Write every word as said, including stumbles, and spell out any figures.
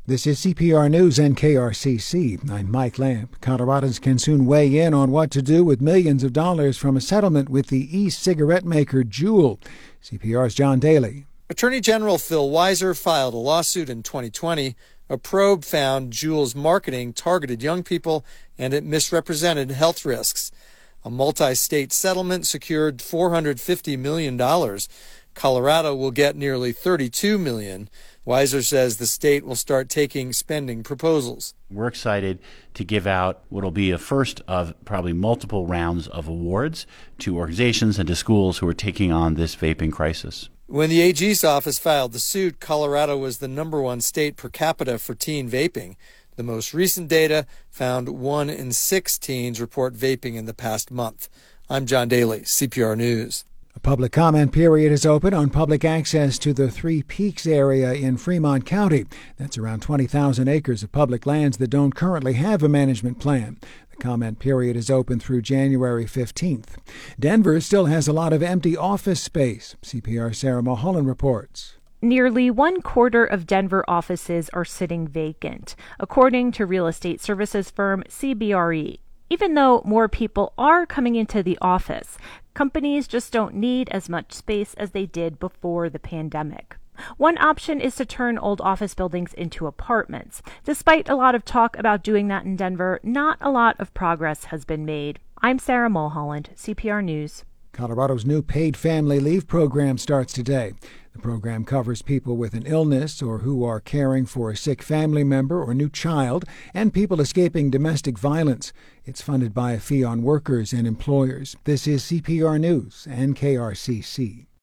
This is C P R News and K R C C. I'm Mike Lamb. Coloradans can soon weigh in on what to do with millions of dollars from a settlement with the e-cigarette maker Juul. C P R's John Daly. Attorney General Phil Weiser filed a lawsuit in twenty twenty. A probe found Juul's marketing targeted young people and it misrepresented health risks. A multi-state settlement secured four hundred fifty million dollars. Colorado will get nearly thirty-two million dollars. Weiser says the state will start taking spending proposals. We're excited to give out what will be a first of probably multiple rounds of awards to organizations and to schools who are taking on this vaping crisis. When the A G's office filed the suit, Colorado was the number one state per capita for teen vaping. The most recent data found one in six teens report vaping in the past month. I'm John Daly, C P R News. A public comment period is open on public access to the Three Peaks area in Fremont County. That's around twenty thousand acres of public lands that don't currently have a management plan. The comment period is open through January fifteenth. Denver still has a lot of empty office space. C P R's Sarah Mulholland reports. Nearly one quarter of Denver offices are sitting vacant, according to real estate services firm C B R E. Even though more people are coming into the office, companies just don't need as much space as they did before the pandemic. One option is to turn old office buildings into apartments. Despite a lot of talk about doing that in Denver, not a lot of progress has been made. I'm Sarah Mulholland, C P R News. Colorado's new paid family leave program starts today. The program covers people with an illness or who are caring for a sick family member or new child and people escaping domestic violence. It's funded by a fee on workers and employers. This is C P R News and K R C C.